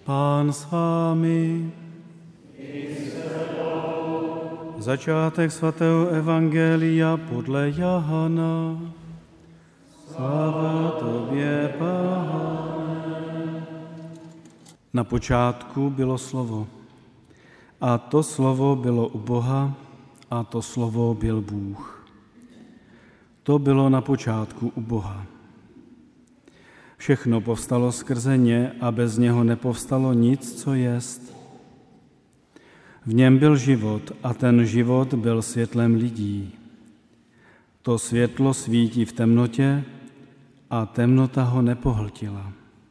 Pán s vámi. Začátek svatého evangelia podle Jahana. Sláva tobě, Pane. Na počátku bylo slovo. A to slovo bylo u Boha a to slovo byl Bůh. To bylo na počátku u Boha. Všechno povstalo skrze ně a bez něho nepovstalo nic, co jest. V něm byl život a ten život byl světlem lidí. To světlo svítí v temnotě a temnota ho nepohltila.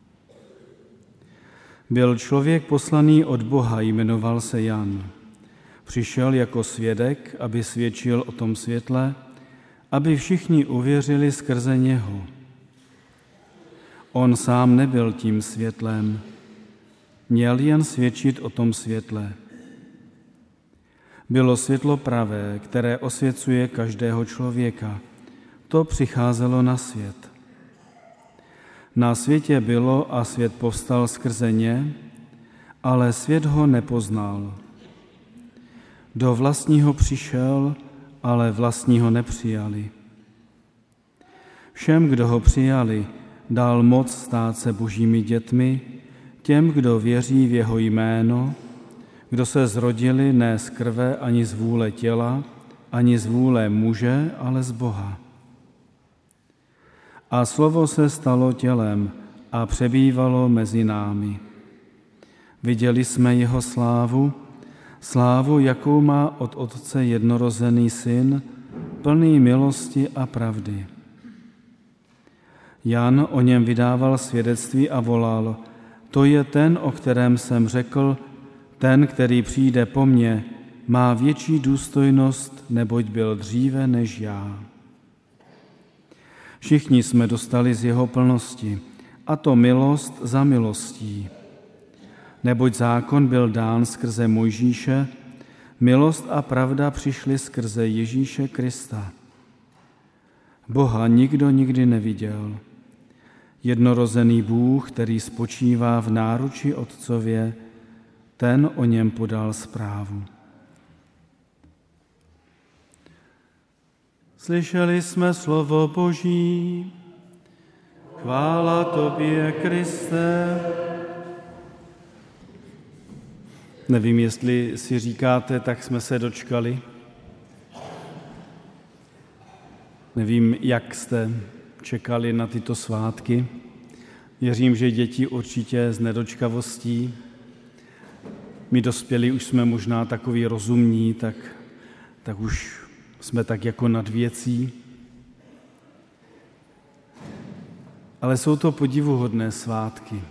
Byl člověk poslaný od Boha, jmenoval se Jan. Přišel jako svědek, aby svědčil o tom světle, aby všichni uvěřili skrze něho. On sám nebyl tím světlem, měl jen svědčit o tom světle. Bylo světlo pravé, které osvěcuje každého člověka. To přicházelo na svět. Na světě bylo a svět povstal skrze ně, ale svět ho nepoznal. Do vlastního přišel, ale vlastní ho nepřijali. Všem, kdo ho přijali, dal moc stát se božími dětmi, těm, kdo věří v jeho jméno, kdo se zrodili ne z krve ani z vůle těla, ani z vůle muže, ale z Boha. A slovo se stalo tělem a přebývalo mezi námi. Viděli jsme jeho slávu, slávu, jakou má od Otce jednorozený syn, plný milosti a pravdy. Jan o něm vydával svědectví a volal: To je ten, o kterém jsem řekl, ten, který přijde po mně, má větší důstojnost, neboť byl dříve než já. Všichni jsme dostali z jeho plnosti, a to milost za milostí. Neboť zákon byl dán skrze Mojžíše, milost a pravda přišly skrze Ježíše Krista. Boha nikdo nikdy neviděl. Jednorozený Bůh, který spočívá v náruči Otcově, ten o něm podal zprávu. Slyšeli jsme slovo Boží. Chvála tobě, Kriste. Nevím, jestli si říkáte, tak jsme se dočkali. Nevím, jak jste čekali na tyto svátky. Věřím, že děti určitě s nedočkavostí. My dospělí už jsme možná takový rozumní, tak už jsme tak jako nad věcí. Ale jsou to podivuhodné svátky.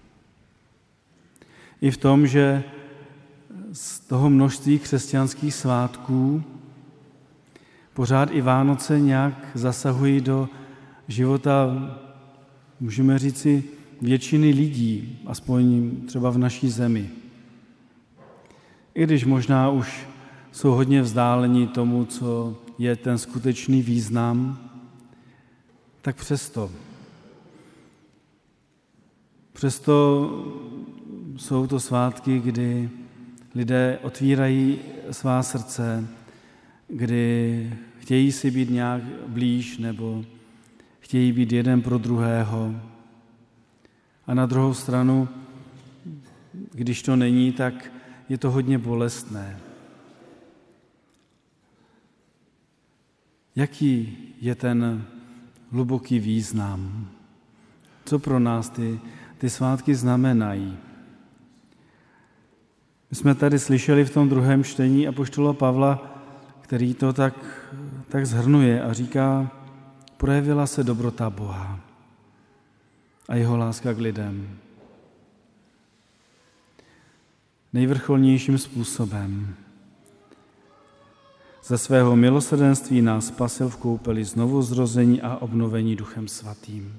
I v tom, že z toho množství křesťanských svátků pořád i Vánoce nějak zasahují do života, můžeme říci, většiny lidí, aspoň třeba v naší zemi. I když možná už jsou hodně vzdálení tomu, co je ten skutečný význam, tak přesto jsou to svátky, kdy lidé otvírají svá srdce, kdy chtějí si být nějak blíž nebo chtějí být jeden pro druhého. A na druhou stranu, když to není, tak je to hodně bolestné. Jaký je ten hluboký význam? Co pro nás ty svátky znamenají? My jsme tady slyšeli v tom druhém čtení apoštola Pavla, který to tak shrnuje a říká: projevila se dobrota Boha a jeho láska k lidem. Nejvrcholnějším způsobem. Ze svého milosrdenství nás spasil v koupeli znovuzrození a obnovení Duchem Svatým.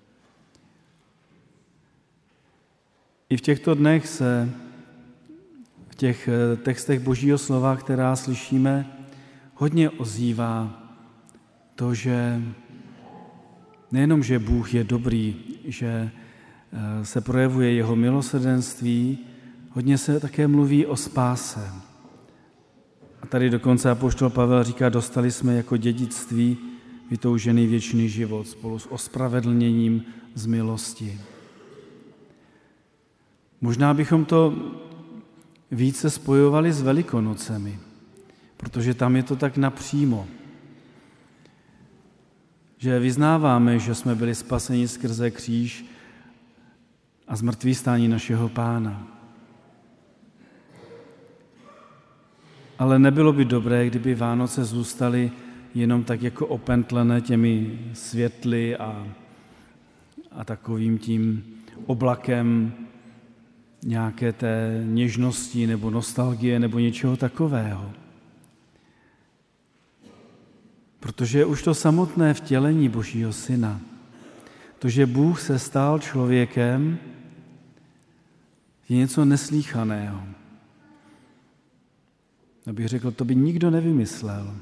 I v těchto dnech se v těch textech Božího slova, která slyšíme, hodně ozývá to, že nejenom, že Bůh je dobrý, že se projevuje jeho milosrdenství, hodně se také mluví o spáse. A tady dokonce apoštol Pavel říká, dostali jsme jako dědictví vytoužený věčný život spolu s ospravedlněním z milosti. Možná bychom to více spojovali s Velikonocemi, protože tam je to tak napřímo, že vyznáváme, že jsme byli spaseni skrze kříž a zmrtvýstání našeho Pána. Ale nebylo by dobré, kdyby Vánoce zůstaly jenom tak jako opentlené těmi světly a takovým tím oblakem nějaké té něžnosti nebo nostalgie nebo něčeho takového. Protože už to samotné vtělení Božího Syna, to, že Bůh se stal člověkem, je něco neslýchaného. Abych řekl, to by nikdo nevymyslel.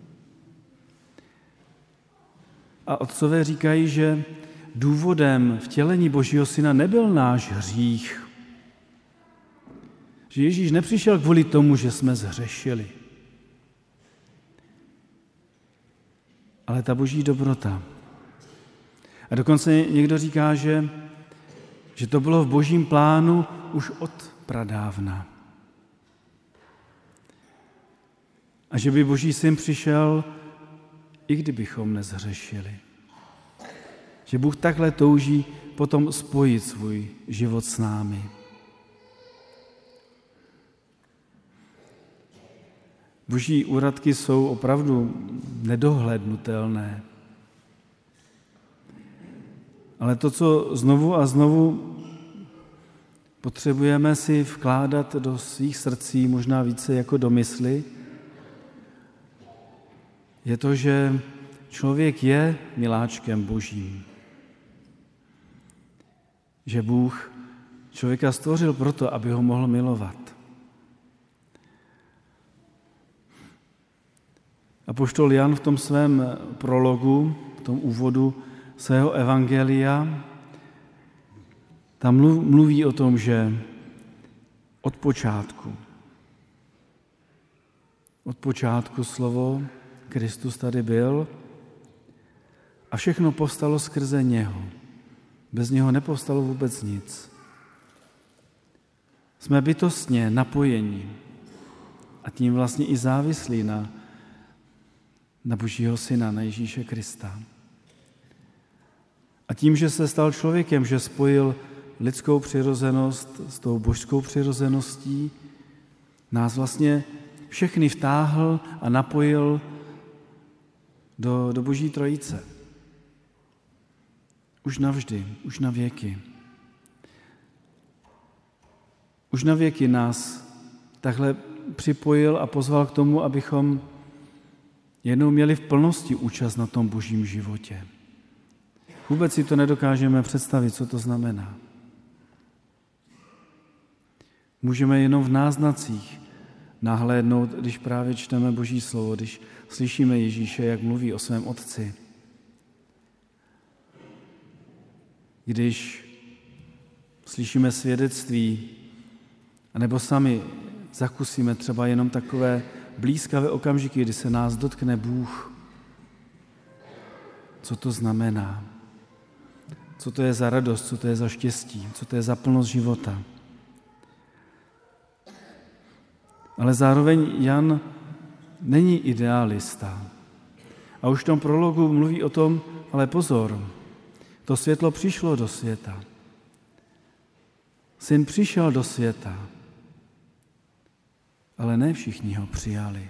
A otcové říkají, že důvodem vtělení Božího Syna nebyl náš hřích. Že Ježíš nepřišel kvůli tomu, že jsme zhřešili. Ale ta Boží dobrota. A dokonce někdo říká, že to bylo v Božím plánu už od pradávna. A že by Boží Syn přišel, i kdybychom nezhřešili. Že Bůh takhle touží potom spojit svůj život s námi. Boží úradky jsou opravdu nedohlédnutelné. Ale to, co znovu a znovu potřebujeme si vkládat do svých srdcí, možná více jako do mysli, je to, že člověk je miláčkem Božím. Že Bůh člověka stvořil proto, aby ho mohl milovat. Apoštol Jan v tom svém prologu, v tom úvodu svého evangelia, tam mluví o tom, že od počátku slovo Kristus tady byl a všechno povstalo skrze něho. Bez něho nepovstalo vůbec nic. Jsme bytostně napojeni a tím vlastně i závislí na Božího Syna, na Ježíše Krista. A tím, že se stal člověkem, že spojil lidskou přirozenost s tou božskou přirozeností, nás vlastně všechny vtáhl a napojil do Boží trojice. Už navždy, už na věky. Už na věky nás takhle připojil a pozval k tomu, abychom jednou měli v plnosti účast na tom Božím životě. Vůbec si to nedokážeme představit, co to znamená. Můžeme jenom v náznacích nahlédnout, když právě čteme Boží slovo, když slyšíme Ježíše, jak mluví o svém Otci. Když slyšíme svědectví, anebo sami zakusíme třeba jenom takové blízkavé okamžiky, kdy se nás dotkne Bůh. Co to znamená? Co to je za radost, co to je za štěstí, co to je za plnost života. Ale zároveň Jan není idealista. A už v tom prologu mluví o tom, ale pozor, to světlo přišlo do světa. Syn přišel do světa, ale ne všichni ho přijali.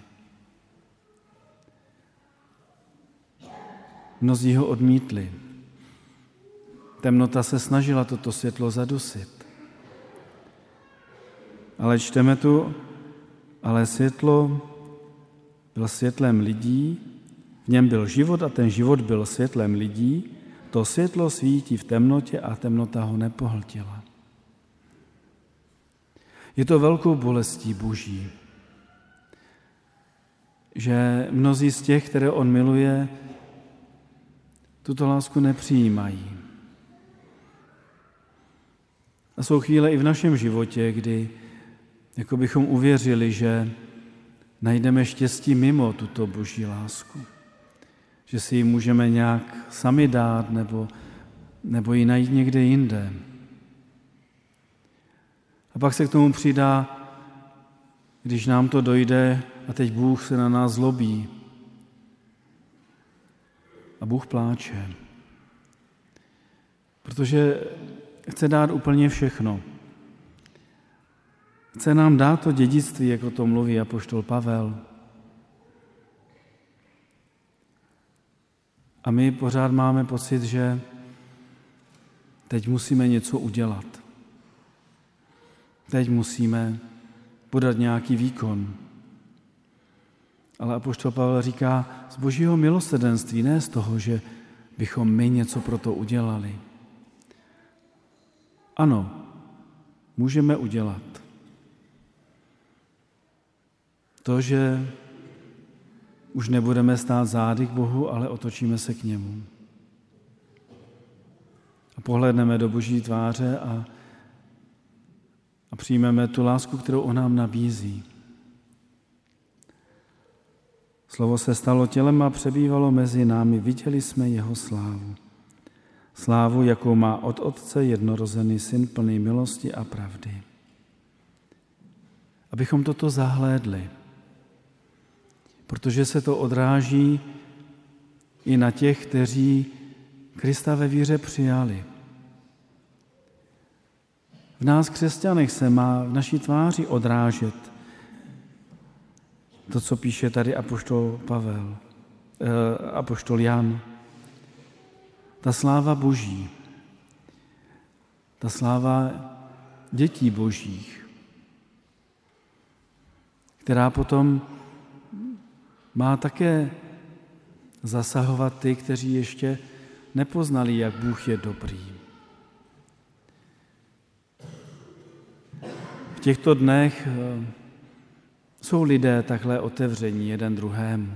Mnozí ho odmítli. Temnota se snažila toto světlo zadusit. Ale čteme tu, ale světlo bylo světlem lidí, v něm byl život a ten život byl světlem lidí, to světlo svítí v temnotě a temnota ho nepohltila. Je to velkou bolestí Boží, že mnozí z těch, které on miluje, tuto lásku nepřijímají. A jsou chvíle i v našem životě, kdy jako bychom uvěřili, že najdeme štěstí mimo tuto Boží lásku. Že si ji můžeme nějak sami dát nebo ji najít někde jinde. A pak se k tomu přidá, když nám to dojde a teď Bůh se na nás zlobí. A Bůh pláče. Protože chce dát úplně všechno. Chce nám dát to dědictví, jako to mluví apoštol Pavel. A my pořád máme pocit, že teď musíme něco udělat. Teď musíme podat nějaký výkon. Ale apoštol Pavel říká z Božího milosrdenství, ne z toho, že bychom my něco pro to udělali. Ano, můžeme udělat to, že už nebudeme stát zády k Bohu, ale otočíme se k němu. A pohlédneme do Boží tváře a přijmeme tu lásku, kterou on nám nabízí. Slovo se stalo tělem a přebývalo mezi námi, viděli jsme jeho slávu. Slávu, jakou má od Otce jednorozený Syn plný milosti a pravdy. Abychom toto zahlédli, protože se to odráží i na těch, kteří Krista ve víře přijali. V nás, křesťanech, se má v naší tváři odrážet to, co píše tady apoštol Jan. Ta sláva Boží, ta sláva dětí Božích, která potom má také zasahovat ty, kteří ještě nepoznali, jak Bůh je dobrý. V těchto dnech jsou lidé takhle otevření jeden druhému.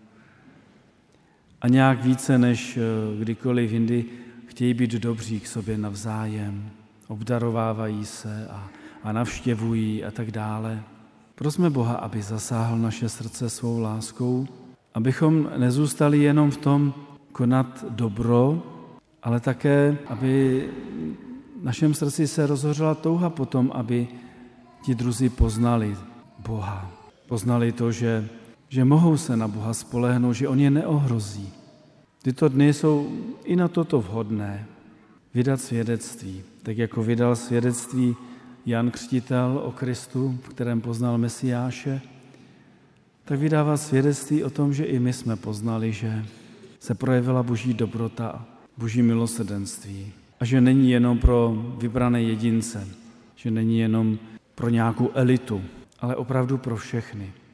A nějak více než kdykoliv jindy chtějí být dobří k sobě navzájem. Obdarovávají se a navštěvují a tak dále. Prosme Boha, aby zasáhl naše srdce svou láskou, abychom nezůstali jenom v tom konat dobro, ale také, aby v našem srdci se rozhořela touha potom, aby ti druzí poznali Boha. Poznali to, že mohou se na Boha spolehnout, že on je neohrozí. Tyto dny jsou i na toto vhodné. Vydat svědectví, tak jako vydal svědectví Jan Křtitel o Kristu, v kterém poznal Mesiáše, tak vydává svědectví o tom, že i my jsme poznali, že se projevila Boží dobrota, Boží milosrdenství a že není jenom pro vybrané jedince, že není jenom pro nějakou elitu, ale opravdu pro všechny.